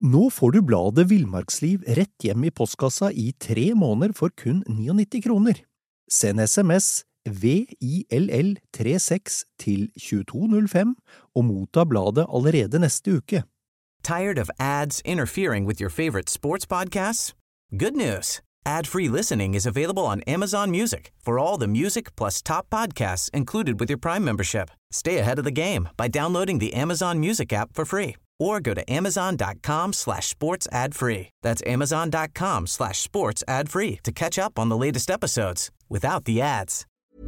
Nå får du bladet Villmarksliv rett hjem I postkassa I 3 måneder for kun 99 kroner. Send SMS VILL36 til 2205 og motta bladet allerede neste uke. Tired of ads interfering with your favorite sports podcasts? Good news. Ad-free listening is available on Amazon Music for all the music plus top podcasts included with your Prime membership. Stay ahead of the game by downloading the Amazon Music app for free or go to amazon.com/sports ad-free. That's amazon.com/sports ad-free to catch up on the latest episodes without the ads.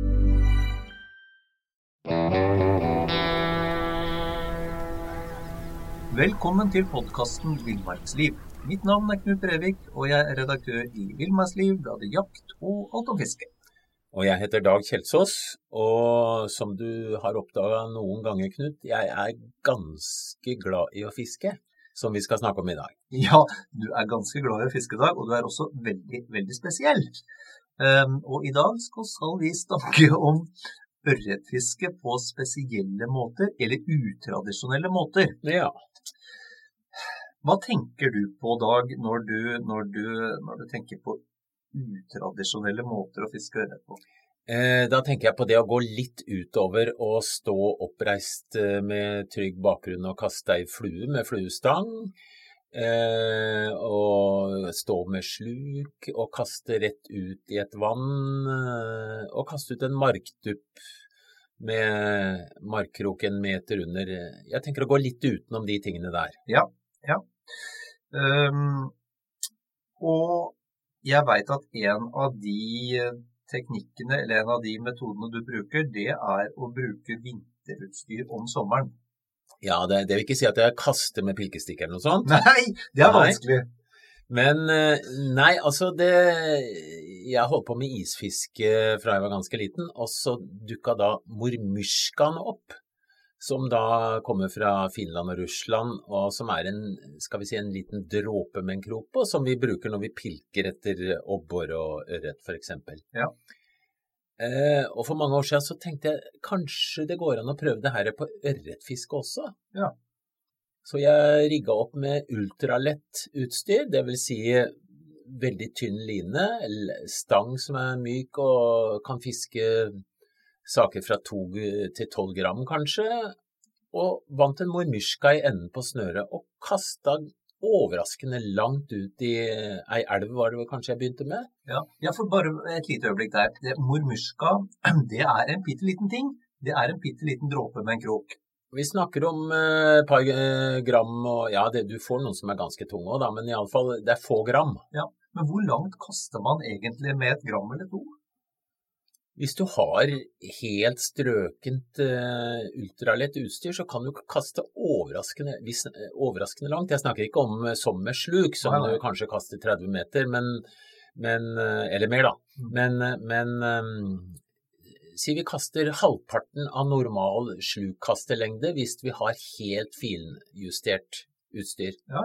Velkommen til podcasten Villmarksliv. Mitt navn Knut Brevik, og jeg redaktør I Villmarksliv, bladet Jakt og Alt om fiske. Og jeg heter Dag Kjeldsås, og som du har oppdaget noen ganger, Knut, jeg ganske glad I å fiske, som vi skal snakke om I dag. Ja, du ganske glad I å fiske, Dag, og du også veldig, veldig spesiell. Og I dag skal vi snakke om ørretfiske på spesielle måter, eller utradisjonelle måter. Ja. Hva tenker du på, Dag, når du tenker på utradisjonelle måter å fiske ørret på? Da tenker jeg på det å gå litt utover og stå oppreist med trygg bakgrunn og kaste ei flue med fluestang, og stå med sluk og kaste rett ut I et vann, og kaste ut en markdupp med markkrok en meter under. Jeg tenker å gå litt utenom de tingene der. Ja. Og jeg vet at en av de teknikkene, eller en av de metodene du bruker, det å bruke vinterutstyr om sommeren. Ja, det vil ikke si at jeg kaster med pilkestikk eller noe sånt. Nei, det vanskelig. Men nei, altså jeg holdt på med isfiske fra jeg var ganske liten, og så dukket da mormyrskan opp, som da kommer fra Finland og Russland, og som skal vi si, en liten dråpe med en krok på, som vi bruker når vi pilker etter obbor og ørret, for eksempel. Ja. Og for mange år siden så tenkte jeg, kanskje det går an å prøve det her på ørretfiske også. Ja. Så jeg rigget opp med ultralett utstyr, det vil si veldig tynn line, stang som myk og kan fiske saker fra 2 til 12 gram kanskje, og vant en mormyrska I enden på snøret, og kastet overraskende langt ut I ei elv, var det kanskje jeg begynte med? Ja, for bare et lite øyeblikk der. Mormyrska, det en bitteliten ting. Det en bitteliten dråpe med en krok. Vi snakker om et par gram, og ja, du får noen som ganske tunge også, da, men I alle fall, det få gram. Ja, men hvor langt kaster man egentlig med 1 gram eller 2? Hvis du har helt strøkent ultralett utstyr, så kan du kaste overraskende langt. Jeg snakker ikke om som med sluk, som du kanskje kaster 30 meter, eller mer da. Men si vi kaster halvparten av normal slukkasterlengde hvis vi har helt finjustert utstyr. Ja.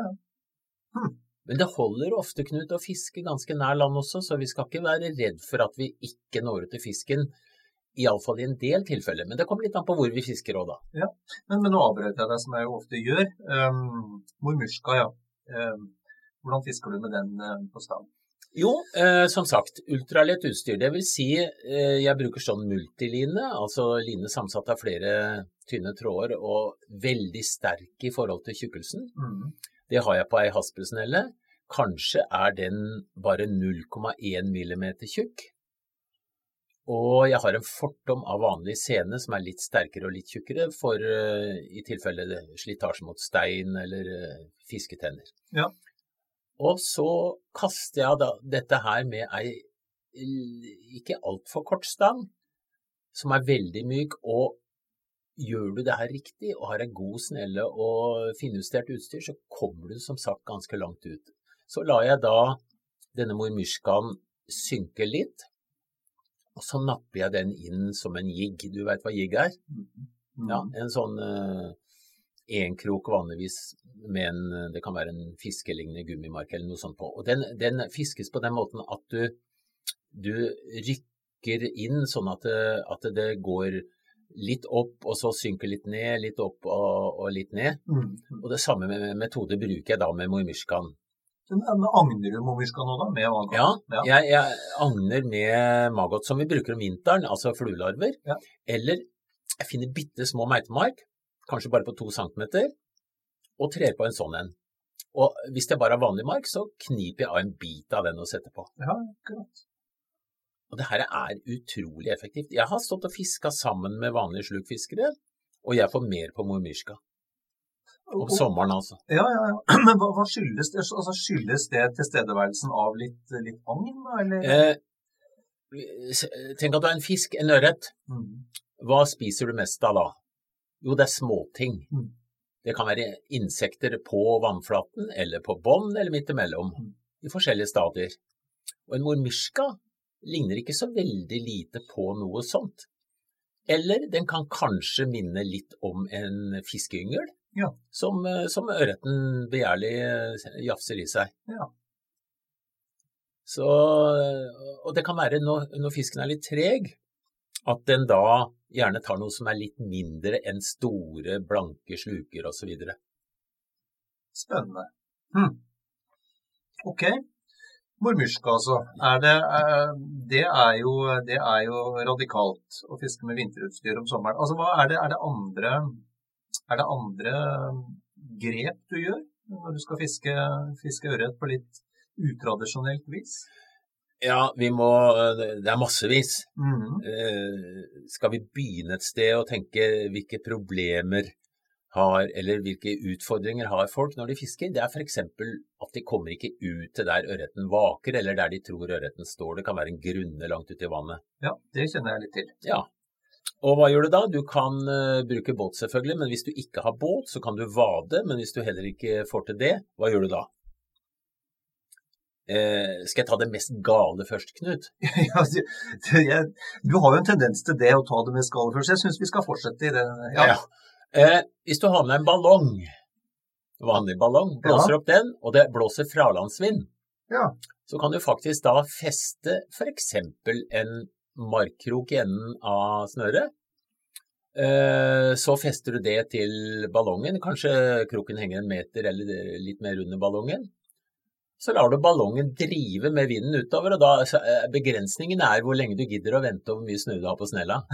Men det holder ofte, Knut, å fiske ganske nær land også, så vi skal ikke være redd for at vi ikke når ut til fisken, I alle fall I en del tilfeller. Men det kommer litt an på hvor vi fisker også da. Ja, men nå avbrøt jeg deg som jeg jo ofte gjør. Mormyrska, ja. Hvordan fisker du med den på stang? Jo, som sagt, ultralett utstyr. Det vil si, jeg bruker sånn multiline, altså line samsatt av flere tynne tråder og veldig sterk I forhold til tjukkelsen. Det har jeg på ei haspelsnelle. Kanskje den bare 0,1 millimeter tjukk. Og jeg har en fortom av vanlig sene som litt sterkere og litt tjukkere for I tilfelle slitasje mot stein eller fisketenner. Ja. Og så kaster jeg da dette her med ei ikke alt for kort stang, som veldig myk, og gjør du det her riktig og har en god snelle og finjustert utstyr, så kommer du som sagt ganske langt ut. Så lar jeg da denne mormyrskan synke litt, og så napper jeg den inn som en jigg. Du vet hva jigg Ja, en sånn en krok vanligvis med det kan være en fiskelignende gummimark eller noe sånt på. Og den fiskes på den måten at du rykker inn sånn at det går litt opp, og så synker litt ned, litt opp og litt ned. Og det samme metode bruker jeg da med mormyrskan. Men agner du mormyrskan nå da, med maggot? Ja, jeg agner med maggot som vi bruker om vinteren, altså fluelarver. Ja. Eller jeg finner bitte små meitemark, kanskje bare på 2 centimeter, og trer på en sånn en. Og hvis det bare er vanlig mark, så kniper jeg av en bit av den og setter på. Ja, akkurat. Og det her er utrolig effektivt. Jeg har stått og fisket sammen med vanlige slukfiskere, og jeg får mer på mormyrska. Om sommeren, altså. Ja. Men hva skyldes det? Altså, skyldes det tilstedeværelsen av litt agn, eller? Tenk at du har en fisk, en ørret. Hva spiser du mest av da? Jo, det er småting. Det kan være insekter på vannflaten, eller på bånd, eller midt imellom, i forskjellige stadier. Og en mormyrska ligner ikke så veldig lite på noe sånt. Eller den kan kanskje minne litt om en fiskeyngel, som ørreten begjærlig jafser i seg. Ja. Så, og det kan være når fisken er litt treg, at den da gjerne tar noe som er litt mindre enn store, blanke sluker og så videre. Spennende. Ok. Mormyrska, altså. Det er jo radikalt å fiske med vinterutstyr om sommeren. Altså, er det andre grep du gjør når du skal fiske ørret på litt utradisjonelt vis? Ja, det er massevis. Skal vi begynne et sted og tenke hvilke problemer eller hvilke utfordringer har folk når de fisker? Det er for eksempel at de kommer ikke ut til der ørreten vaker, eller der de tror ørreten står. Det kan være en grunne langt ute i vannet. Ja, det kjenner jeg litt til. Ja. Og hva gjør du da? Du kan bruke båt selvfølgelig, men hvis du ikke har båt, så kan du vade, men hvis du heller ikke får til det, hva gjør du da? Skal jeg ta det mest gale først, Knut? Ja, du har jo en tendens til det å ta det mest gale først. Jeg synes vi skal fortsette i det. Ja. Hvis du har med en ballong, vanlig ballong, blåser opp den, og det blåser fralandsvind, så kan du faktisk da feste for eksempel en markkrok i enden av snøret. Så fester du det til ballongen, kanskje kroken henger 1 meter eller litt mer under ballongen. Så lar du ballongen drive med vinden utover, og da begrensningen er hvor lenge du gidder å vente og hvor mye snø du har på snella.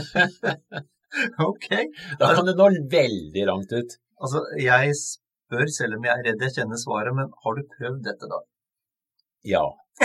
Ok. Da kan det nå veldig langt ut. Altså, jeg spør, selv om jeg er redd jeg kjenner svaret, men har du prøvd dette da? Ja.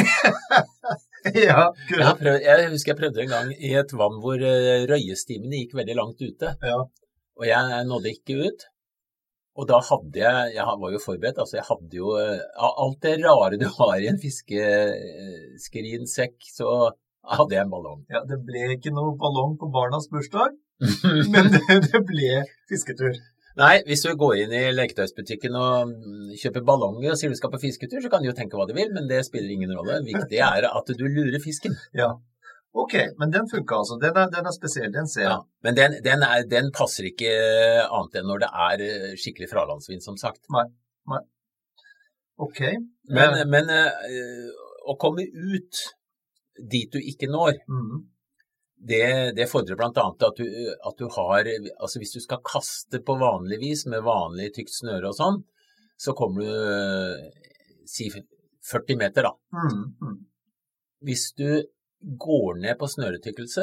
Ja, jeg husker jeg prøvde en gang i et vann hvor røyestimene gikk veldig langt ute. Ja. Og jeg nådde ikke ut. Og da hadde jeg var jo forberedt, altså jeg hadde jo alt det rare du har i en fiskeskrinsekk, så hadde jeg en ballong. Ja, det ble ikke noe ballong på barnas bursdag, men det ble fisketur. Nei, hvis du går inn i leketøysbutikken og kjøper ballonger og sier du skal på fisketur, så kan du jo tenke hva du vil, men det spiller ingen rolle. Viktig er at du lurer fisken. Ja, ok, men den funker altså. Den er spesiell, den ser jeg. Ja, men den passer ikke annet enn når det er skikkelig fralandsvind, som sagt. Nei. Ok. Men å komme ut dit du ikke når, det fordrer blant annet at du har, altså hvis du skal kaste på vanlig vis med vanlig tykt snøre og sånn, så kommer du, si 40 meter da. Hvis du går ned på snøretykkelse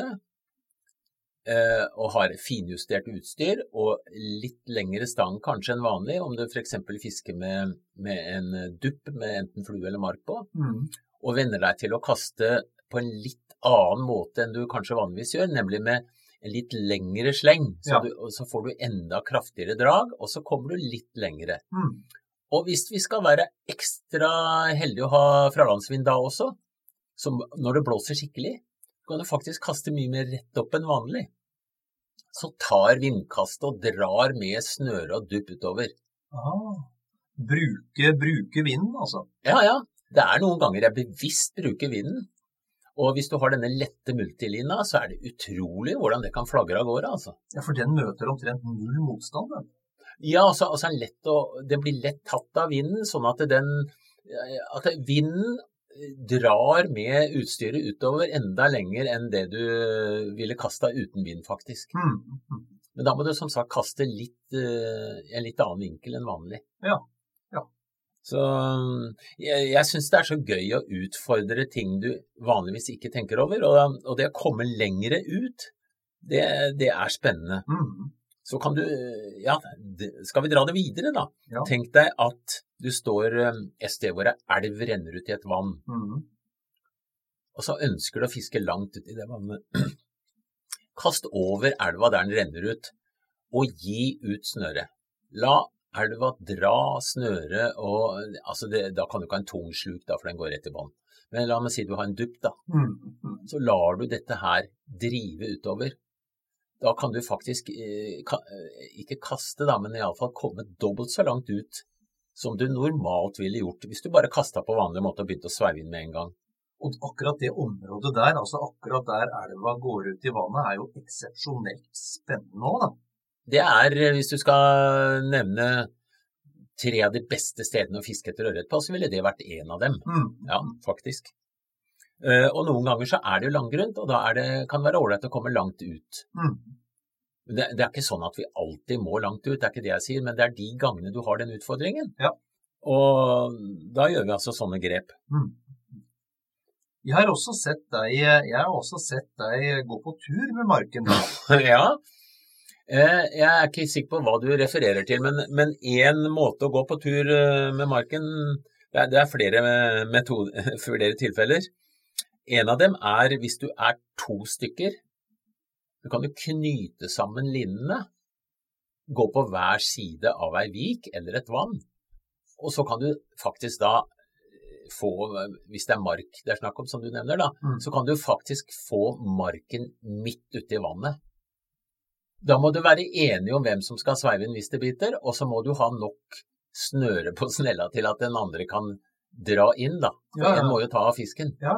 og har finjustert utstyr og litt lengre stang kanskje enn vanlig, om du for eksempel fisker med en dupp med enten flue eller mark på, og venner deg til å kaste på en litt annen måte enn du kanskje vanligvis gjør, nemlig med en litt lengre sleng, så får du enda kraftigere drag, og så kommer du litt lengre. Og hvis vi skal være ekstra heldige å ha fralandsvind da også, så når det blåser skikkelig, kan du faktisk kaste mye mer rett opp enn vanlig. Så tar vindkastet og drar med snøre og dupp utover. Bruke vinden, altså? Ja. Det er noen ganger jeg bevisst bruker vinden. Og hvis du har denne lette multilina, så er det utrolig hvordan det kan flagre av gårde, altså. Ja, for den møter omtrent null motstand, den. Ja, altså den blir lett tatt av vinden, sånn at vinden drar med utstyret utover enda lenger enn det du ville kastet uten vind, faktisk. Men da må du som sagt kaste en litt annen vinkel enn vanlig. Ja. Så jeg synes det så gøy å utfordre ting du vanligvis ikke tenker over, og det å komme lengre ut, det spennende. Så kan du, skal vi dra det videre da? Ja. Tenk deg at du står et sted hvor en elv renner ut i et vann, og så ønsker du å fiske langt ut i det vannet. Kast over elva der den renner ut, og gi ut snøret. La elva dra snøret, og da kan du ikke ha en tung sluk da, for den går rett i vann. Men la meg si du har en dupp da. Så lar du dette her drive utover. Da kan du faktisk ikke kaste da, men i alle fall komme dobbelt så langt ut som du normalt ville gjort, hvis du bare kastet på vanlig måte og begynte å sveive inn med en gang. Og akkurat det området der, altså akkurat der elva går ut i vannet, jo eksepsjonelt spennende også da. Det hvis du skal nevne 3 av de beste stedene å fiske etter ørret på, så ville det vært en av dem. Ja, faktisk. Og noen ganger så det jo langgrunt, og da kan det være ålreit å komme langt ut. Det ikke sånn at vi alltid må langt ut, det ikke det jeg sier, men det de gangene du har den utfordringen. Ja. Og da gjør vi altså sånne grep. Jeg har også sett deg gå på tur med marken. Ja, jeg ikke sikker på hva du refererer til, men en måte å gå på tur med marken, det flere tilfeller. En av dem hvis du 2 stykker, du kan jo knyte sammen linnene, gå på hver side av ei vik eller et vann, og så kan du faktisk da få, hvis det mark det snakk om som du nevner da, så kan du faktisk få marken midt ute i vannet. Da må du være enig om hvem som skal sveive inn hvis det biter, og så må du ha nok snøre på snella til at den andre kan dra inn da, for en må jo ta av fisken. Ja.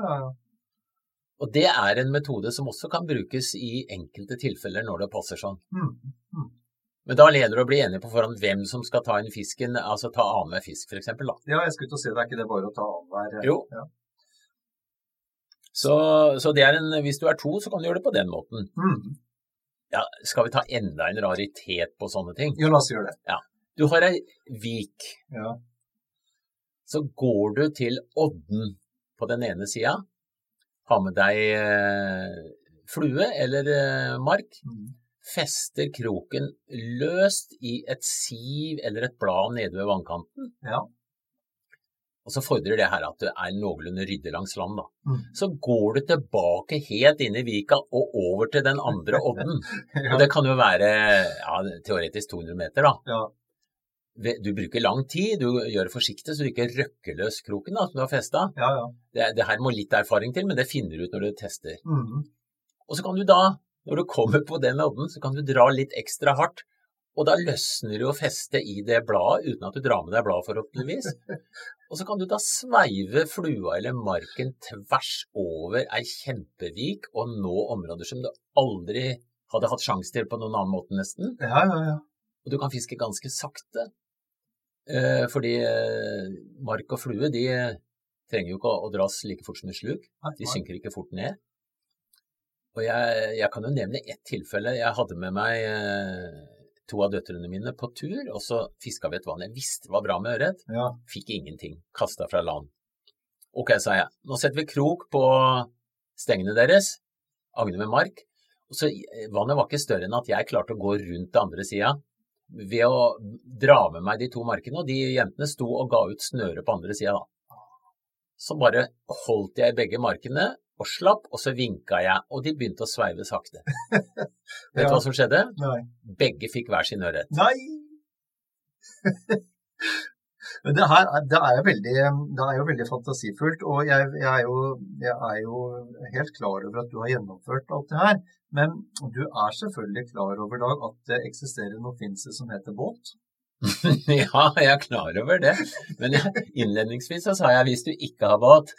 Og det en metode som også kan brukes i enkelte tilfeller når det passer sånn. Men da leder det å bli enig på forhånd hvem som skal ta inn fisken, altså ta annenhver fisk for eksempel da. Ja, jeg skulle til å si det ikke det bare å ta annenhver. Jo. Ja. Så det hvis du 2, så kan du gjøre det på den måten. Ja, skal vi ta enda en raritet på sånne ting? Jo, la oss gjøre det. Ja. Du har ei vik. Ja. Så går du til odden på den ene siden, har med deg flue eller mark, fester kroken løst i et siv eller et blad nede ved vannkanten. Ja. Og så fordrer det her at du noenlunde ryddig langs land da. Så går du tilbake helt inn i vika og over til den andre odden. Ja. Og det kan jo være teoretisk 200 meter da. Ja. Du bruker lang tid, du gjør det forsiktig så du ikke røkker løs kroken da, som du har festet. Ja. Det her må litt erfaring til, men det finner du ut når du tester. Og så kan du da, når du kommer på den odden, så kan du dra litt ekstra hardt, og da løsner du å feste i det bladet uten at du drar med deg bladet forhåpentligvis. Og så kan du da sveive flua eller marken tvers over ei kjempevik og nå områder som du aldri hadde hatt sjans til på noen annen måte nesten. Ja. Og du kan fiske ganske sakte, fordi mark og flue, de trenger jo ikke å dras like fort som en sluk. De synker ikke fort ned. Og jeg kan jo nevne et tilfelle. Jeg hadde med meg 2 av døtrene mine på tur, og så fisket vi et vann. Jeg visste det var bra med ørret. Ja. Fikk ingenting. Kastet fra land. Ok, sa jeg. Nå setter vi krok på stengene deres, agne med mark, og så vannet var ikke større enn at jeg klarte å gå rundt det andre siden, ved å dra med meg de 2 markene, og de jentene sto og ga ut snøre på andre siden da. Så bare holdt jeg begge markene, og slapp, og så vinket jeg, og de begynte å sveive sakte. Vet du hva som skjedde? Nei. Begge fikk hver sin ørret. Nei! Men det jo veldig fantasifullt, og jeg er jo helt klar over at du har gjennomført alt det her, men du selvfølgelig klar over, Dag, at det eksisterer noe finnes som heter båt. Ja, jeg klar over det, men innledningsvis så sa jeg hvis du ikke har båt.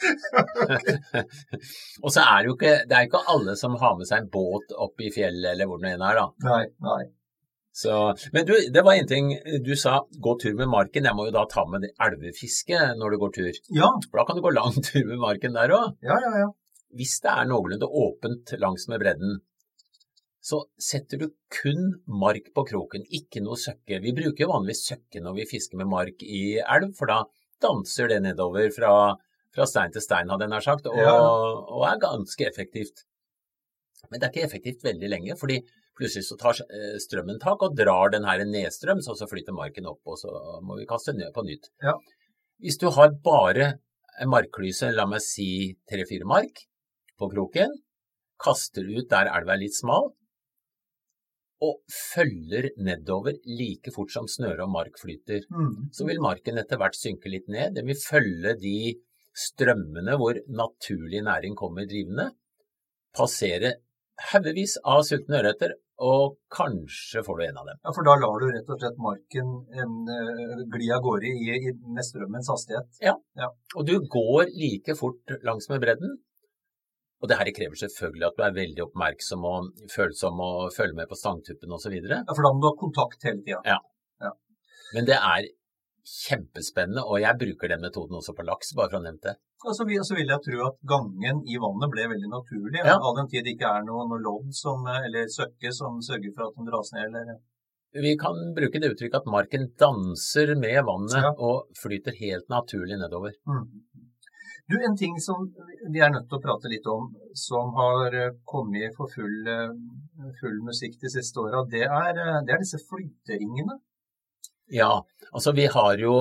Og så det jo ikke alle som har med seg en båt opp i fjellet eller hvor den da. Nei. Så, men du, det var en ting du sa, gå tur med marken. Jeg må jo da ta med elvefiske når du går tur. Ja. For da kan du gå lang tur med marken der også. Ja. Hvis det noenlunde åpent langs med bredden, så setter du kun mark på kroken, ikke noe søkke. Vi bruker jo vanligvis søkke når vi fisker med mark i elv, for da danser det nedover fra stein til stein, hadde jeg nær sagt, og ganske effektivt. Men det ikke effektivt veldig lenge, fordi plutselig så tar strømmen tak og drar den her nedstrøms, og så flytter marken opp, og så må vi kaste ned på nytt. Ja. Hvis du har bare en markklyse, la meg si 3-4 mark på kroken, kaster ut der elva litt smal, og følger nedover like fort som snøre og mark flyter. Så vil marken etter hvert synke litt ned. Den vil følge de strømmene hvor naturlig næring kommer drivende, passere haugevis av sultne ørreter, og kanskje får du en av dem. Ja, for da lar du rett og slett marken gli av gårde med strømmens hastighet. Ja, og du går like fort langs med bredden, og det her krever selvfølgelig at du veldig oppmerksom og følsom og følger med på stangtuppen og så videre. Ja, for da må du ha kontakt hele tiden. Ja. Men det kjempespennende, og jeg bruker den metoden også på laks, bare for å nevne det. Og så vil jeg tro at gangen i vannet ble veldig naturlig, all den tid det ikke noe lodd eller søkke som sørger for at den dras ned, eller... Vi kan bruke det uttrykket at marken danser med vannet og flyter helt naturlig nedover. Du, en ting som vi nødt til å prate litt om, som har kommet for full musikk de siste årene, det disse flyteringene. Ja, altså vi har jo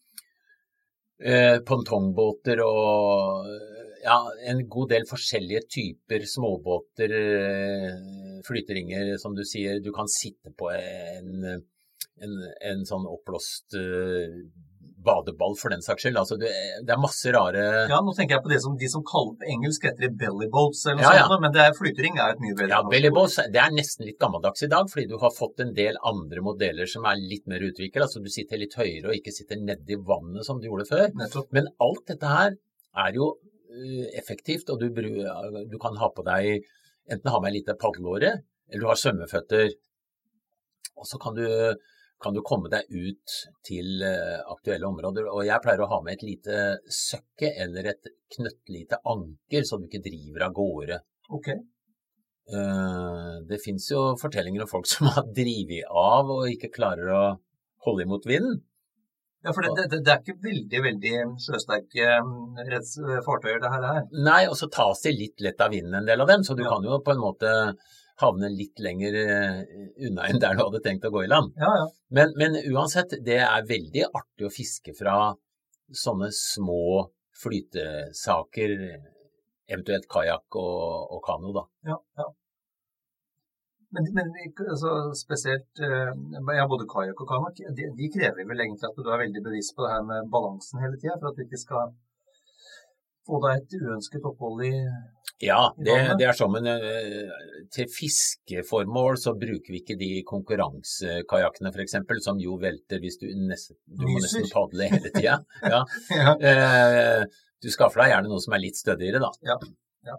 pontongbåter og en god del forskjellige typer småbåter, flyteringer, som du sier. Du kan sitte på en sånn oppblåst badeball for den saks skyld. Altså, det masse rare... Ja, nå tenker jeg på de som kaller på engelsk heter det bellyboats eller noe sånt, men flytering et mye bedre. Ja, bellyboats, det nesten litt gammeldags i dag, fordi du har fått en del andre modeller som litt mer utviklet. Altså, du sitter litt høyere og ikke sitter nede i vannet som du gjorde før. Nettopp. Men alt dette her jo effektivt, og du kan ha på deg, enten ha med en lite paddelåre, eller du har svømmeføtter, og så kan du komme deg ut til aktuelle områder, og jeg pleier å ha med et lite søkke eller et knøttlite anker, så du ikke driver av gårde. Ok. Det finnes jo fortellinger om folk som har drivet av og ikke klarer å holde imot vinden. Ja, for det ikke veldig, veldig sjøsterke fartøyer det her. Nei, og så tas det litt lett av vinden en del av dem, så du kan jo på en måte havne litt lenger unna enn der du hadde tenkt å gå i land. Ja. Men uansett, det veldig artig å fiske fra sånne små flytesaker, eventuelt kajak og kano da. Ja. Men altså, spesielt, både kajak og kano, de krever vel egentlig at du veldig bevisst på det her med balansen hele tiden, for at du ikke skal få deg et uønsket opphold i... Ja, det sånn, men til fiskeformål så bruker vi ikke de konkurransekajakkene for eksempel, som jo velter hvis du må nesten paddle hele tiden. Ja. Du skaffer deg gjerne noe som litt stødigere da. Ja.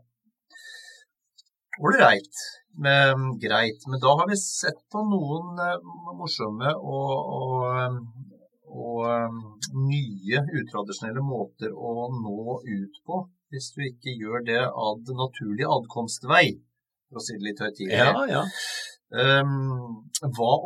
Alright, greit, men da har vi sett på noen morsomme og nye utradisjonelle måter å nå ut på, hvis du ikke gjør det av naturlig adkomstvei, for å si det litt høytidelig. Ja. Hva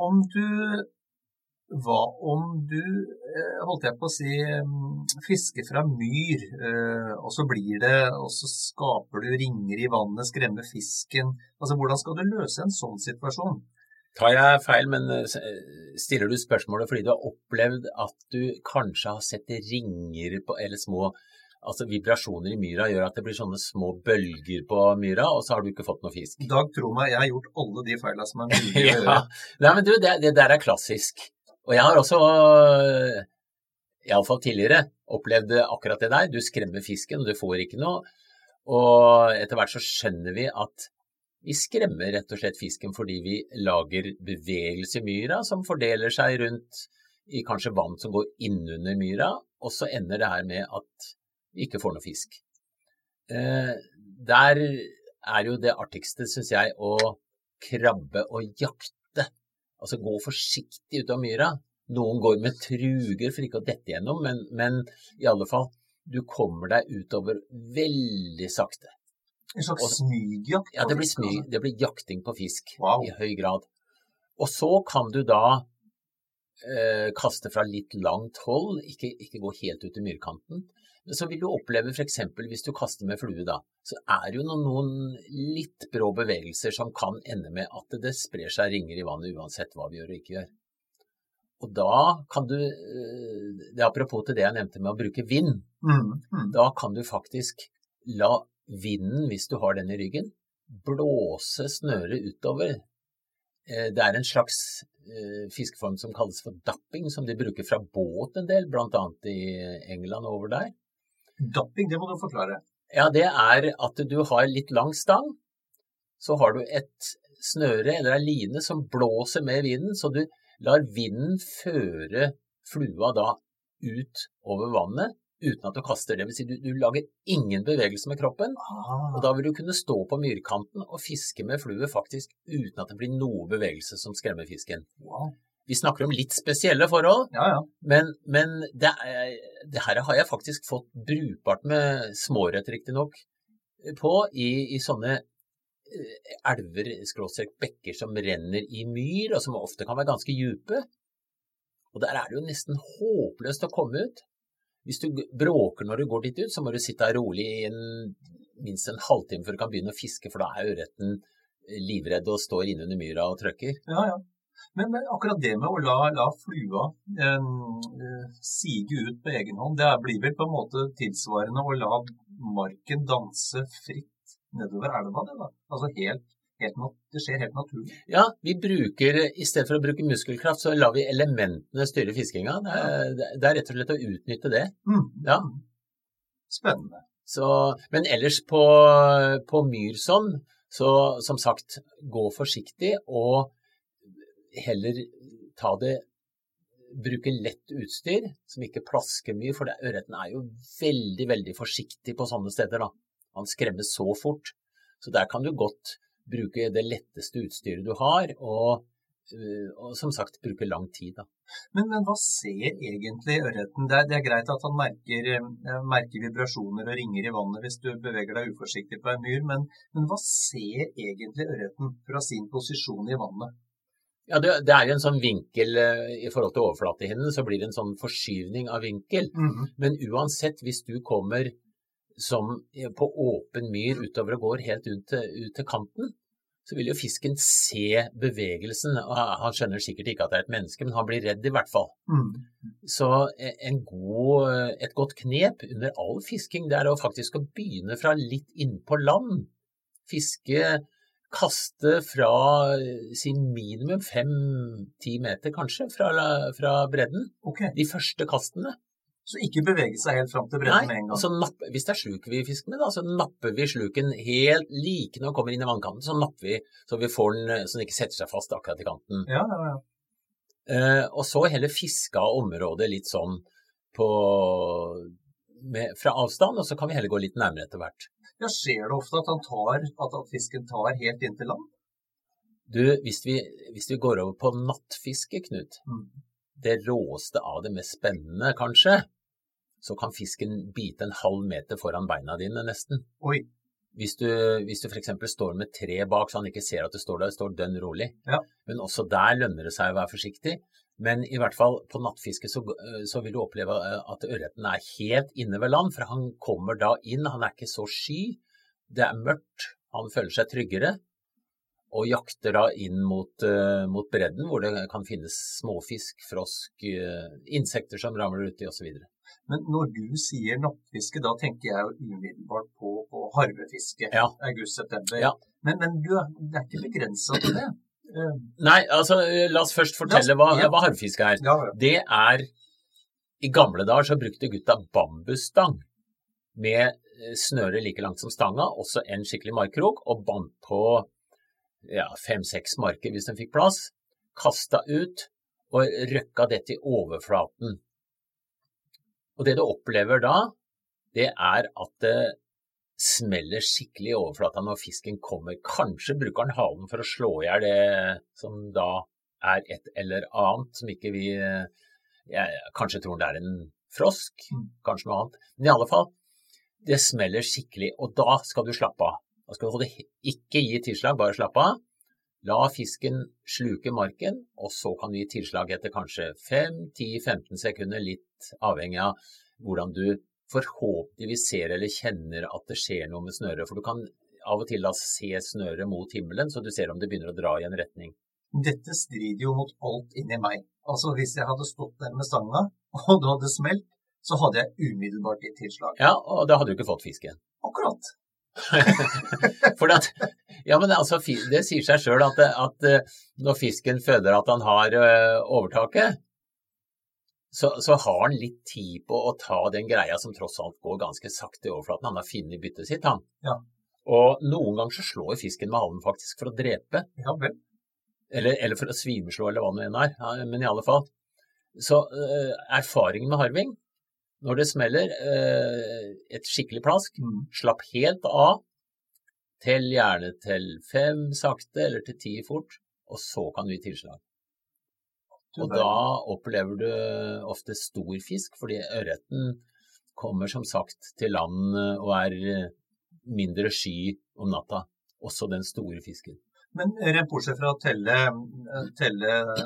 om du, holdt jeg på å si, fisker fra myr, og så skaper du ringer i vannet, skremmer fisken. Altså, hvordan skal du løse en sånn situasjon? Tar jeg feil, men stiller du spørsmålet fordi du har opplevd at du kanskje har sett ringer på, eller små vibrasjoner i myra gjør at det blir sånne små bølger på myra, og så har du ikke fått noe fisk. Dag, tro meg, jeg har gjort alle de feilene som mulig å gjøre. Nei, men du, det der klassisk. Og jeg har også, i alle fall tidligere, opplevd akkurat det der. Du skremmer fisken, og du får ikke noe. Og etter hvert så skjønner vi at vi skremmer rett og slett fisken fordi vi lager bevegelse i myra som fordeler seg rundt i kanskje vann som går innunder myra, og så ender det her med at vi ikke får noe fisk. Der jo det artigste, synes jeg, å krabbe og jakte. Altså gå forsiktig ut av myra. Noen går med truger for ikke å dette gjennom, men i alle fall, du kommer deg utover veldig sakte. En slags smygjakt? Ja, det blir smyg. Det blir jakting på fisk i høy grad. Og så kan du da kaste fra litt langt hold, ikke gå helt ut i myrkanten. Men så vil du oppleve for eksempel hvis du kaster med flue da, så det jo noen litt brå bevegelser som kan ende med at det sprer seg ringer i vannet uansett hva vi gjør og ikke gjør. Og da kan du, det apropos til det jeg nevnte med å bruke vind, da kan du faktisk la vinden, hvis du har den i ryggen, blåse snøret utover. Det en slags fiskeform som kalles for dapping, som de bruker fra båt en del, blant annet i England over der. Dapping, det må du forklare. Ja, det at du har litt lang stang, så har du et snøre eller en line som blåser med vinden, så du lar vinden føre flua da ut over vannet, uten at du kaster det. Det vil si, du lager ingen bevegelse med kroppen, og da vil du kunne stå på myrkanten og fiske med flue faktisk uten at det blir noe bevegelse som skremmer fisken. Wow. Vi snakker om litt spesielle forhold, men det her har jeg faktisk fått brukbart med smårett riktig nok på i sånne elver, bekker som renner i myr, og som ofte kan være ganske dype. Og der det jo nesten håpløst å komme ut. Hvis du bråker når du går dit ut, så må du sitte rolig i minst en halvtime før du kan begynne å fiske, for da ørreten livredd og står inne under myra og trøkker. Ja. Men akkurat det med å la flua sige ut på egen hånd, det blir vel på en måte tilsvarende å la marken danse fritt nedover elva, det da? Altså det skjer helt naturlig. Ja, vi bruker, i stedet for å bruke muskelkraft, så lar vi elementene styre fiskinga. Det rett og slett å utnytte det. Ja. Spennende. Men ellers på myr sånn, så som sagt, gå forsiktig og heller bruke lett utstyr som ikke plasker mye, for ørreten jo veldig, veldig forsiktig på sånne steder da. Han skremmer så fort, så der kan du godt bruke det letteste utstyret du har, og som sagt, bruke lang tid da. Men hva ser egentlig ørreten? Det greit at han merker vibrasjoner og ringer i vannet hvis du beveger deg uforsiktig på en myr, men hva ser egentlig ørreten fra sin posisjon i vannet? Ja, det jo en sånn vinkel i forhold til overflatehinnen, så blir det en sånn forskyvning av vinkel. Men uansett, hvis du kommer som på åpen myr utover og går helt ut til kanten, så vil jo fisken se bevegelsen. Han skjønner sikkert ikke at det et menneske, men han blir redd i hvert fall. Så et godt knep under all fisking, det å faktisk å begynne fra litt inn på land. Fiske, kaste fra sin minimum 5-10 meter kanskje fra bredden. De første kastene. Så ikke bevege seg helt frem til bredden med en gang? Nei, hvis det sluk vi fisker med da, så napper vi sluken helt like når den kommer inn i vannkanten, så napper vi, så vi får den, så den ikke setter seg fast akkurat i kanten. Ja. Og så heller fiske av området litt sånn fra avstand, og så kan vi heller gå litt nærmere etter hvert. Ja, skjer det ofte at fisken tar helt inn til land? Du, hvis vi går over på nattfiske, Knut, det råeste av det mest spennende kanskje, så kan fisken bite en halv meter foran beina dine nesten. Oi. Hvis du for eksempel står med tre bak, så han ikke ser at du står der, står dønn rolig. Ja. Men også der lønner det seg å være forsiktig. Men i hvert fall på nattfiske så vil du oppleve at ørreten helt inne ved land, for han kommer da inn, han ikke så sky, det mørkt, han føler seg tryggere, og jakter da inn mot bredden, hvor det kan finnes småfisk, frosk, insekter som ramler uti og så videre. Men når du sier nattfiske, da tenker jeg jo umiddelbart på harvefiske, august-september. Ja. Men det ikke begrenset til det? Nei, altså la oss først fortelle hva harvefiske er. Ja. Det i gamle dager så brukte gutta bambusstang med snøre like langt som stanga, også en skikkelig markkrok, og bandt på 5-6 marker hvis den fikk plass, kastet ut og røkka det til overflaten. Og det du opplever da, det at det smeller skikkelig i overflata når fisken kommer. Kanskje bruker han halen for å slå ihjel det som da et eller annet som ikke vi, jeg kanskje tror det en frosk, kanskje noe annet. Men i alle fall, det smeller skikkelig, og da skal du slappe av. Da skal du ikke gi tilslag, bare slappe av. La fisken sluke marken, og så kan du gi tilslag etter kanskje 5, 10, 15 sekunder, litt avhengig av hvordan du forhåpentligvis ser eller kjenner at det skjer noe med snøret. For du kan av og til se snøret mot himmelen, så du ser om det begynner å dra i en retning. Dette strider jo mot alt inni meg. Altså hvis jeg hadde stått der med stanga, og det hadde smelt, så hadde jeg umiddelbart gitt tilslag. Ja, og da hadde du ikke fått fisken. Akkurat. For at, ja, men altså, det sier seg selv at når fisken føler at han har overtaket, så har han litt tid på å ta den greia som tross alt går ganske sakte i overflaten. Han har funnet byttet sitt, han. Ja. Og noen ganger så slår fisken med halen faktisk for å drepe. Ja, vel. Eller for å svimeslå, eller hva det enn er. Ja, men i alle fall. Så erfaringen med harving, når det smeller et skikkelig plask, slapp helt av, tell gjerne til 5 sakte, eller til 10 fort, og så kan du gi tilslag. Og da opplever du ofte stor fisk, fordi ørreten kommer som sagt til land og mindre sky om natta, også den store fisken. Men rent bortsett fra å telle til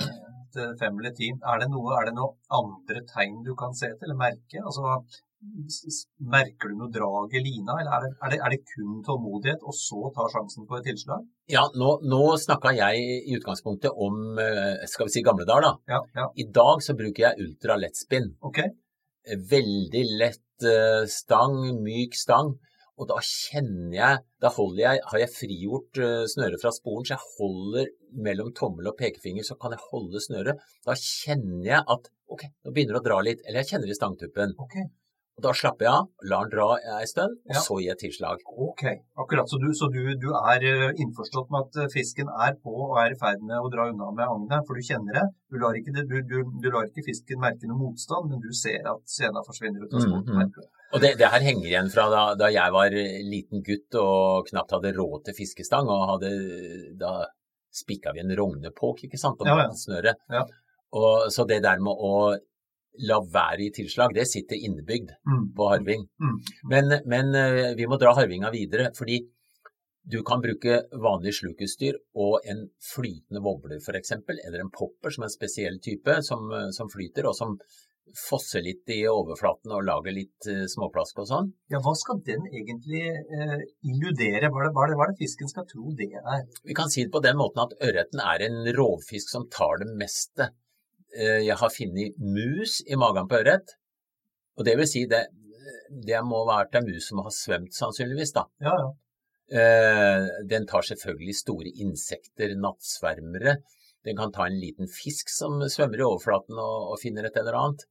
5 eller 10, er det noe andre tegn du kan se til, eller merke? Altså, merker du noe drag i lina, eller er det kun tålmodighet, og så tar sjansen på et tilslag? Ja, nå snakket jeg i utgangspunktet om, skal vi si gamle dager da. Ja, ja. I dag så bruker jeg ultra lett spinn. Ok. Veldig lett stang, myk stang. Og da kjenner jeg, har jeg frigjort snøret fra sporen, så jeg holder mellom tommel og pekefinger, så kan jeg holde snøret. Da kjenner jeg at, ok, nå begynner det å dra litt, eller jeg kjenner i stangtuppen. Ok. Og da slapper jeg av, lar den dra en stund, og så gir jeg tilslag. Ok, akkurat. Så du innforstått med at fisken på og i ferd med å dra unna med agnet, for du kjenner det. Du lar ikke fisken merke noe motstand, men du ser at sena forsvinner ut av sporen. Og det her henger igjen fra da jeg var liten gutt og knapt hadde råd til fiskestang, og da spikket vi en rognepåk, ikke sant, om snøret. Ja. Og så det der med å la være i tilslag, det sitter innebygd på harving. Men vi må dra harvinga videre, fordi du kan bruke vanlig slukutstyr og en flytende wobbler for eksempel, eller en popper som en spesiell type som flyter og som fosser litt i overflaten og lager litt småplask og sånn. Ja, hva skal den egentlig illudere? Hva er det fisken skal tro det er? Vi kan si det på den måten at ørreten en rovfisk som tar det meste. Jeg har funnet mus i magen på ørret, og det vil si det må være en mus som har svømt sannsynligvis da. Ja, ja. Den tar selvfølgelig store insekter, nattsvermere. Den kan ta en liten fisk som svømmer i overflaten og finner et eller annet.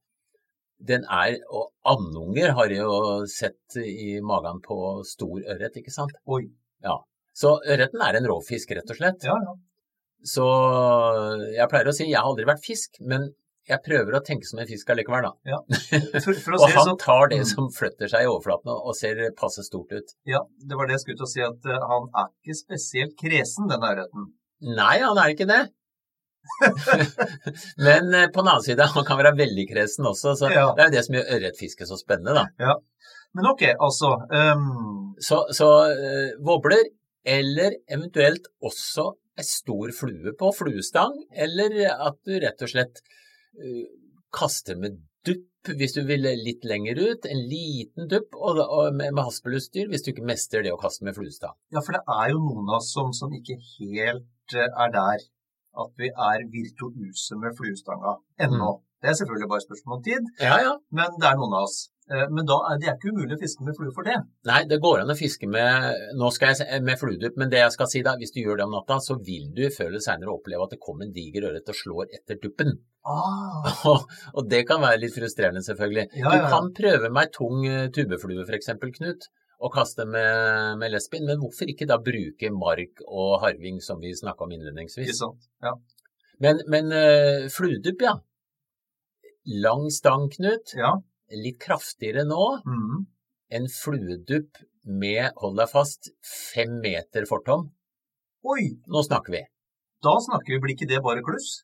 Og andunger har jeg jo sett i magen på stor ørret, ikke sant? Oi. Ja. Så ørreten en rovfisk, rett og slett. Ja, ja. Så jeg pleier å si, jeg har aldri vært fisk, men jeg prøver å tenke som en fisk allikevel da. Ja. Og han tar det som flytter seg i overflaten og ser passe stort ut. Ja, det var det jeg skulle til å si, at han ikke spesielt kresen, den ørreten. Nei, han ikke det. Men på den annen side, han kan være veldig kresen også, så det jo det som gjør ørretfiske så spennende da. Ja, men ok, altså... Så wobbler, eller eventuelt også en stor flue på fluestang, eller at du rett og slett kaster med dupp hvis du vil litt lenger ut, en liten dupp og med haspelutstyr hvis du ikke mestrer det å kaste med fluestang. Ja, for det jo noen av oss som ikke helt der, at vi virtuose med fluestanga ennå. Det selvfølgelig bare spørsmål om tid, men det noen av oss. Men da det ikke umulig å fiske med flue for det. Nei, det går an å fiske med fluedupp, men det jeg skal si da, hvis du gjør det om natta, så vil du før eller senere oppleve at det kommer en diger ørret og slår etter duppen. Og det kan være litt frustrerende selvfølgelig. Ja. Du kan prøve med tung tubeflue for eksempel, Knut, og kaste med lesbin, men hvorfor ikke da bruke mark og harving som vi snakket om innledningsvis? Ikke sant, ja. Men fluedupp, ja. Lang stang, Knut. Ja. Litt kraftigere nå. En fluedupp med, hold deg fast, 5 meter fortom. Oi! Nå snakker vi. Da snakker vi, blir ikke det bare kluss?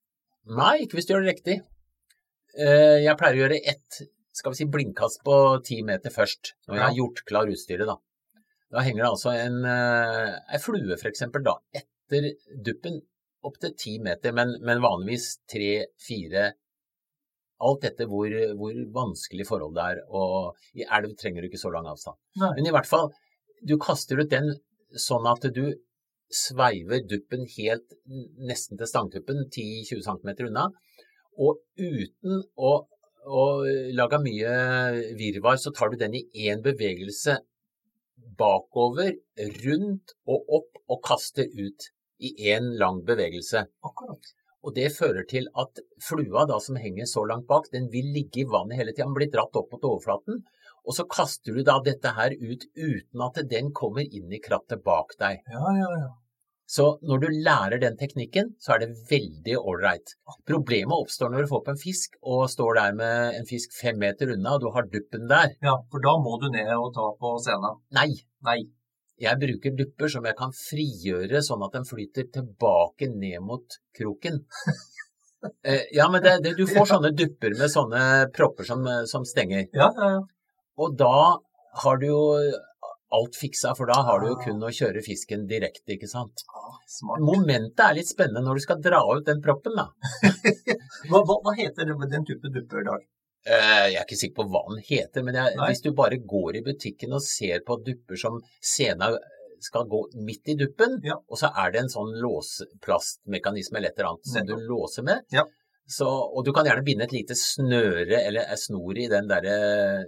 Nei, ikke hvis du gjør det riktig. Jeg pleier å gjøre blindkast på 10 meter først, når jeg har gjort klar utstyret da. Da henger det altså en flue for eksempel da, etter duppen opp til 10 meter, men vanligvis 3-4, alt etter hvor vanskelig forhold det er, og i elv trenger du ikke så lang avstand. Nei. Men i hvert fall, du kaster ut den sånn at du sveiver duppen helt nesten til stangtuppen, 10-20 cm unna, og uten å lage mye virvar, så tar du den i en bevegelse bakover, rundt og opp, og kaster ut i en lang bevegelse. Akkurat. Og det fører til at flua da, som henger så langt bak, den vil ligge i vannet hele tiden, den blir dratt opp mot overflaten, og så kaster du da dette her ut uten at den kommer inn i krattet bak deg. Ja. Så når du lærer den teknikken, så er det veldig alright. Problemet oppstår når du får på en fisk, og står der med en fisk 5 meter unna, og du har duppen der. Ja, for da må du ned og ta på scenen. Nei. Jeg bruker dupper som jeg kan frigjøre, sånn at den flyter tilbake ned mot kroken. Ja, men du får sånne dupper med sånne propper som stenger. Ja. Og da har du jo alt fiksa, for da har du jo kun å kjøre fisken direkte, ikke sant? Smart. Momentet er litt spennende når du skal dra ut den proppen da. Hva heter den type dupper, Dag? Jeg er ikke sikker på hva den heter, men hvis du bare går i butikken og ser på dupper som sena skal gå midt i duppen, og så er det en sånn låsplastmekanisme eller et eller annet som du låser med, så, og du kan gjerne binde et lite snøre eller snor i den der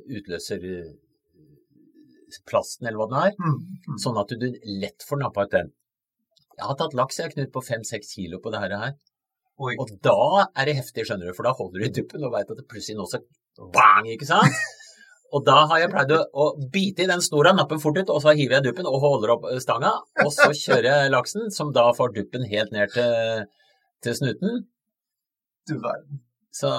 utløserplasten eller hva den er, sånn at du lett får nappet ut den. Jeg har tatt laks, jeg har knytt på 5-6 kilo på det her. Oi. Og da er det heftig, skjønner du, for da holder du i duppen og vet at det plutselig nå så bang, ikke sant? Og da har jeg pleid å bite i den snora, nappen fort ut, og så hiver jeg duppen og holder opp stanga, og så kjører jeg laksen, som da får duppen helt ned til snuten. Du verden. Så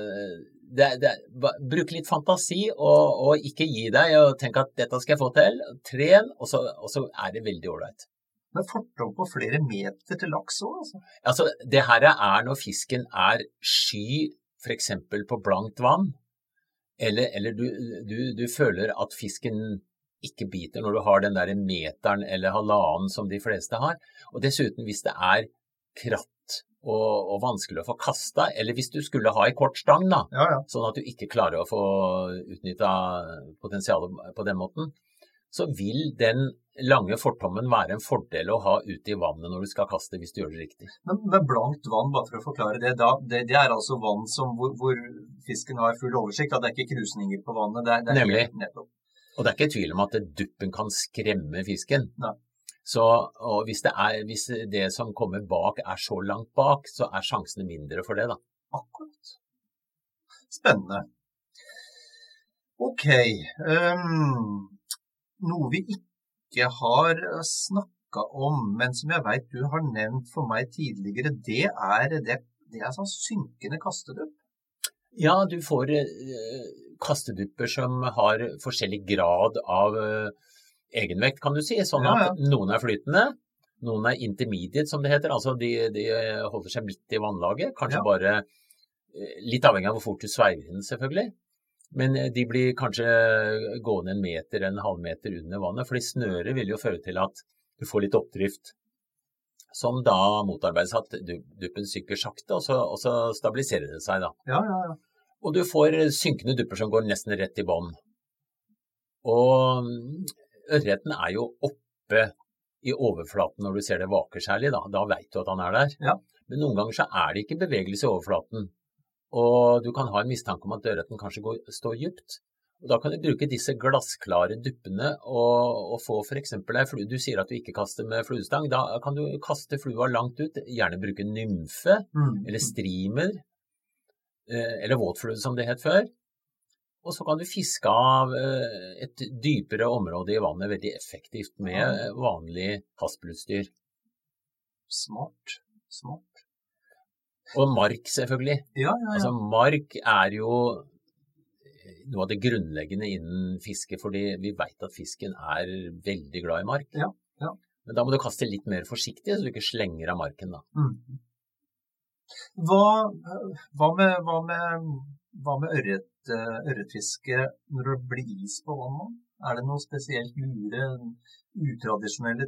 bruk litt fantasi, og ikke gi deg, og tenk at dette skal jeg få til, tren, og så er det veldig ordentlig. Men fordom på flere meter til laks også, altså? Altså, det her er når fisken er sky, for eksempel på blankt vann, eller du føler at fisken ikke biter når du har den der meteren eller halvannen som de fleste har. Og dessuten hvis det er kratt og vanskelig å få kastet, eller hvis du skulle ha en kort stang da, sånn at du ikke klarer å få utnyttet potensialet på den måten, så vil den lange fortommen være en fordel å ha ute i vannet når du skal kaste, hvis du gjør det riktig. Men med blankt vann, bare for å forklare det, det er altså vann hvor fisken har full oversikt, at det er ikke krusninger på vannet. Det er nemlig. Nettopp. Og det er ikke tvil om at duppen kan skremme fisken. Nei. Så og hvis det som kommer bak er så langt bak, så er sjansene mindre for det da. Akkurat. Spennende. Ok. Noe vi ikke har snakket om, men som jeg vet du har nevnt for meg tidligere, det er sånn synkende kastedupp. Ja, du får kastedupper som har forskjellig grad av egenvekt, kan du si. Sånn at noen er flytende, noen er intermediate, som det heter. Altså de holder seg midt i vannlaget, kanskje bare litt avhengig av hvor fort du sveiver den, selvfølgelig. Men de blir kanskje gående 1 meter, 1,5 meter under vannet, fordi snøret vil jo føre til at du får litt oppdrift, som da motarbeides at duppen synker sakte, og så stabiliserer det seg da. Ja. Og du får synkende dupper som går nesten rett i bånd. Og ørreten er jo oppe i overflaten når du ser det vaker særlig, da vet du at han er der. Ja. Men noen ganger så er det ikke bevegelse i overflaten. Og du kan ha en mistanke om at ørreten kanskje står dypt. Og da kan du bruke disse glassklare duppene og få for eksempel du sier at du ikke kaster med fluestang, da kan du kaste flua langt ut, gjerne bruke nymfe, eller streamer, eller våtflue som det het før. Og så kan du fiske av et dypere område i vannet veldig effektivt med vanlig kastbrudstyr. Smart. Og mark selvfølgelig. Ja. Altså mark er jo noe av det grunnleggende innen fiske, fordi vi vet at fisken er veldig glad i mark. Ja. Men da må du kaste litt mer forsiktig, så du ikke slenger av marken da. Hva med ørretfiske når det blir is på vannet? Det noe spesielt lure, utradisjonelle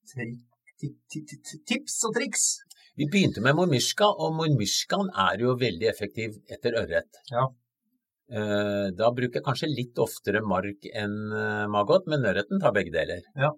tips og triks? Vi begynte med mormyrska, og mormyrskaen jo veldig effektiv etter ørret. Ja. Da bruker jeg kanskje litt oftere mark enn maggot, men ørreten tar begge deler. Ja.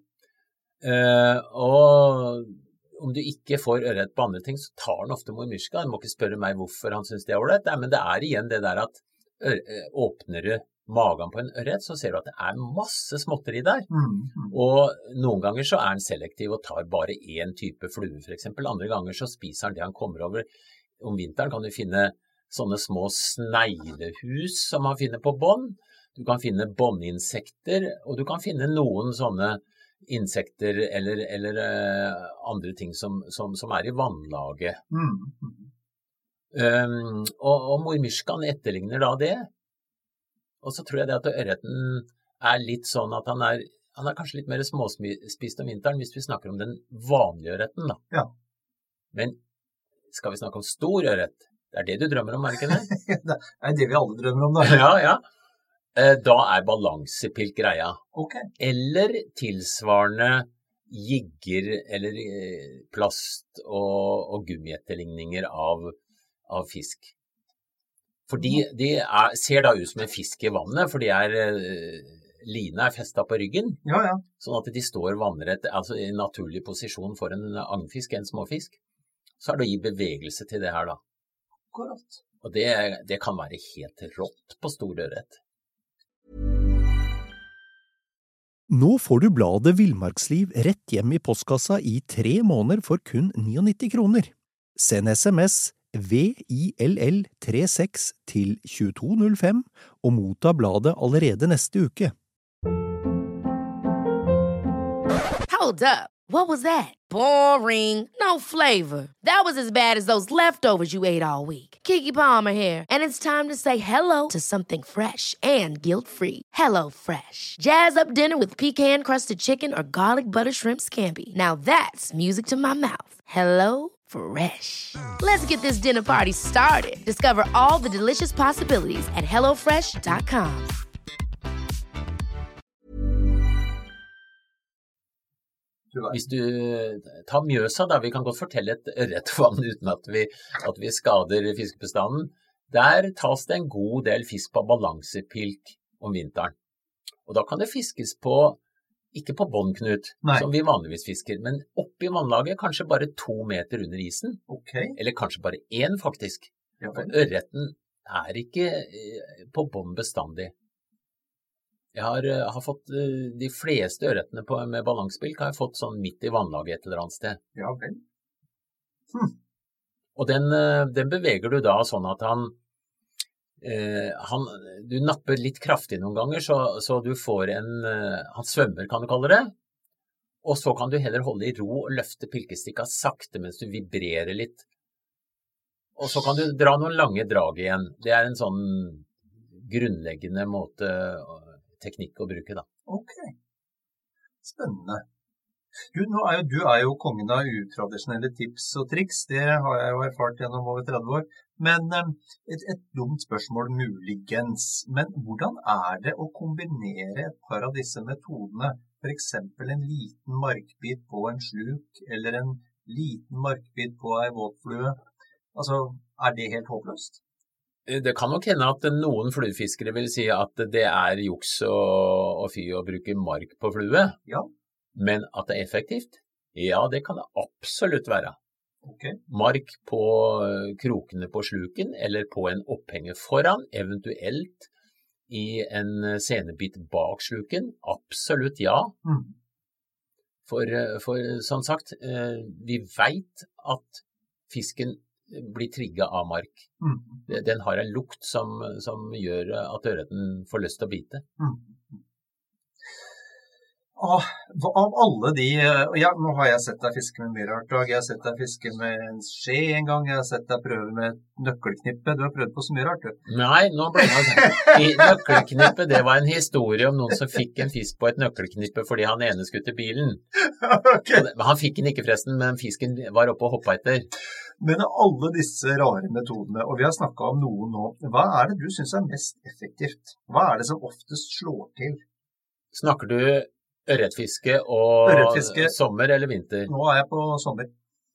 Og om du ikke får ørret på andre ting, så tar han ofte mormyrska. Du må ikke spørre meg hvorfor han synes det ålreit. Men det igjen det der at åpner du magen på en ørret, så ser du at det masse småtteri der. Og noen ganger så han selektiv og tar bare en type flue, for eksempel. Andre ganger så spiser han det han kommer over. Om vinteren kan du finne sånne små sneglehus som man finner på bånd. Du kan finne båndinsekter, og du kan finne noen sånne insekter eller andre ting som i vannlaget. Og mormyrskaen etterligner da det. Og så tror jeg det at ørreten litt sånn at han kanskje litt mer småspist om vinteren hvis vi snakker om den vanlige ørreten da. Ja. Men skal vi snakke om stor ørret? Det det du drømmer om, ikke det? Det det vi alle drømmer om da. Ja. Da balansepilk greia. Ok. Eller tilsvarende jigger eller plast og gummietterligninger av fisk. For de ser da ut som en fisk i vannet, for lina festet på ryggen. Ja. Sånn at de står vannrett, altså i naturlig posisjon for en agnfisk, en småfisk. Så det å gi bevegelse til det her da. Akkurat. Og det kan være helt rått på stor ørret. Nå får du bladet Villmarksliv rett hjem i postkassa i 3 måneder for kun 99 kroner. Send SMS VILL36 til 2205 og motta bladet allerede neste uke. Hold up. What was that? Boring. No flavor. That was as bad as those leftovers you ate all week. Keke Palmer here, and it's time to say hello to something fresh and guilt-free. Hello Fresh. Jazz up dinner with pecan-crusted chicken or garlic butter shrimp scampi. Now that's music to my mouth. Hello Fresh. Let's get this dinner party started. Discover all the delicious possibilities at HelloFresh.com. Hvis du tar Mjøsa da, vi kan godt fortelle et ørretvann uten at vi skader fiskebestanden. Der tas det en god del fisk på balansepilk om vinteren. Og da kan det fiskes ikke på båndknut, som vi vanligvis fisker, men oppe i vannlaget, kanskje bare 2 meter under isen. Okay. Eller kanskje bare 1 faktisk. Ja, for ørreten ikke på bånd bestandig. Jeg har fått de fleste ørretene med balansepilk har jeg fått sånn midt i vannlaget et eller annet sted. Ja, vel. Og den beveger du da sånn at du napper litt kraftig noen ganger, så du får han svømmer, kan du kalle det. Og så kan du heller holde i ro og løfte pilkestikka sakte mens du vibrerer litt. Og så kan du dra noen lange drag igjen. Det en sånn grunnleggende teknikk å bruke da. Ok, spennende. Du jo kongen av utradisjonelle tips og triks, det har jeg jo erfart gjennom over 30 år, men et dumt spørsmål muligens, men hvordan det å kombinere et par av disse metodene, for eksempel en liten markbit på en sluk, eller en liten markbit på en våtflue, altså, det helt håpløst? Det kan nok hende at noen fluefiskere vil si at det juks og fy å bruke mark på flue. Ja. Men at det effektivt? Ja, det kan det absolutt være. Okay. Mark på krokene på sluken, eller på en opphenger foran, eventuelt i en senebit bak sluken. Absolutt ja. For som sagt, vi vet at fisken blir trigget av mark. Den har en lukt som gjør at ørreten får lyst til å bite. Av alle de, nå har jeg sett deg fiske med mye rart, jeg har sett deg fiske med en skje en gang, jeg har sett deg prøve med et nøkkelknippe, du har prøvd på så mye rart, du. Nei, nå ble det nøkkelknippe, det var en historie om noen som fikk en fisk på et nøkkelknippe fordi han ene skulle til bilen. Okay. Han fikk den ikke forresten, men fisken var oppe og hoppet etter. Men alle disse rare metodene, og vi har snakket om noen nå, hva det du synes mest effektivt? Hva det som oftest slår til? Snakker du ørretfiske og sommer eller vinter? Nå jeg på sommer.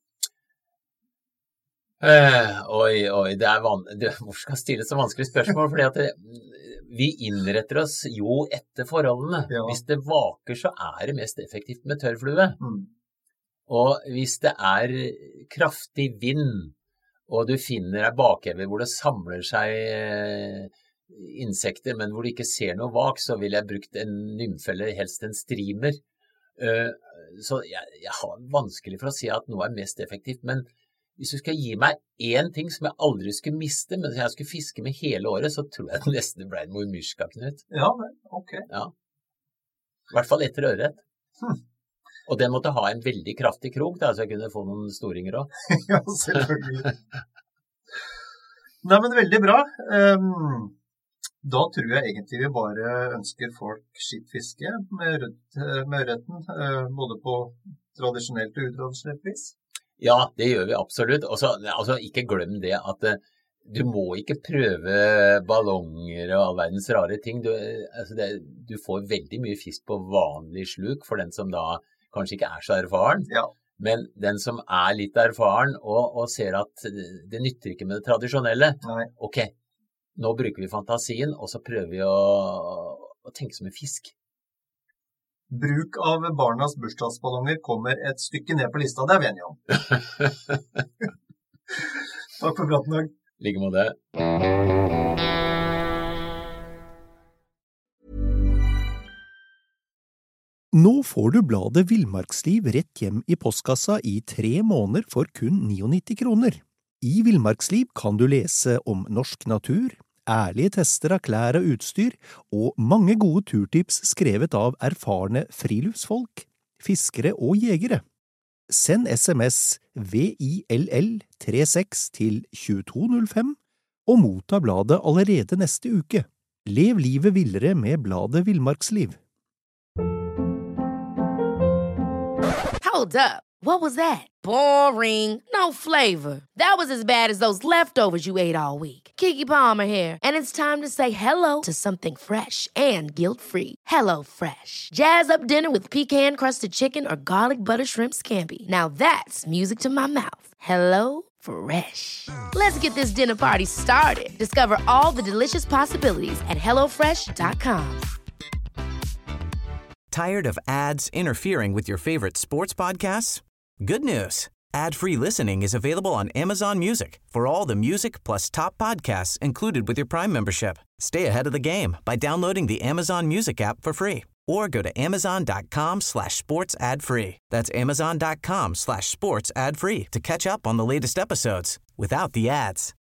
Oi, hvor skal jeg stille så vanskelig spørsmål? Fordi at vi innretter oss jo etter forholdene. Ja. Hvis det vaker, så det mest effektivt med tørrflue. Og hvis det kraftig vind, og du finner en bakheve hvor det samler seg insekter, men hvor du ikke ser noe vak, så vil jeg brukt en nymfe eller helst en streamer. Så jeg har vanskelig for å si at noe mest effektivt, men hvis du skal gi meg en ting som jeg aldri skulle miste, men jeg skulle fiske med hele året, så tror jeg det nesten ble en mormyrska, Knut. Ja, ok. Ja. I hvert fall etter ørret. Og den måtte ha en veldig kraftig krok, så jeg kunne få noen storinger også. Ja, selvfølgelig. Nei, men veldig bra. Da tror jeg egentlig vi bare ønsker folk skitt fiske med ørreten, både på tradisjonelt og utradisjonelt vis. Ja, det gjør vi absolutt. Altså, ikke glem det at du må ikke prøve ballonger og all verdens rare ting. Du får veldig mye fisk på vanlig sluk for den som da kanskje ikke så erfaren. Ja. Men den som litt erfaren og ser at det nytter ikke med det tradisjonelle. Nei. Ok, nå bruker vi fantasien, og så prøver vi å tenke som en fisk. Bruk av barnas bursdagsballonger kommer et stykke ned på lista, det vi enige om. Takk for praten, Dag. Like med det. Nå får du bladet Villmarksliv rett hjem i postkassa i 3 måneder for kun 99 kroner. I Villmarksliv kan du lese om norsk natur, ærlige tester av klær og utstyr, og mange gode turtips skrevet av erfarne friluftsfolk, fiskere og jegere. Send SMS VILL36 til 2205 og motta bladet allerede neste uke. Lev livet villere med bladet Villmarksliv. Hold up. What was that? Boring. No flavor. That was as bad as those leftovers you ate all week. Keke Palmer here, and it's time to say hello to something fresh and guilt-free. Hello Fresh. Jazz up dinner with pecan-crusted chicken or garlic butter shrimp scampi. Now that's music to my mouth. Hello Fresh. Let's get this dinner party started. Discover all the delicious possibilities at HelloFresh.com. Tired of ads interfering with your favorite sports podcasts? Good news. Ad-free listening is available on Amazon Music for all the music plus top podcasts included with your Prime membership. Stay ahead of the game by downloading the Amazon Music app for free or go to amazon.com/sports ad-free. That's amazon.com/sports ad-free to catch up on the latest episodes without the ads.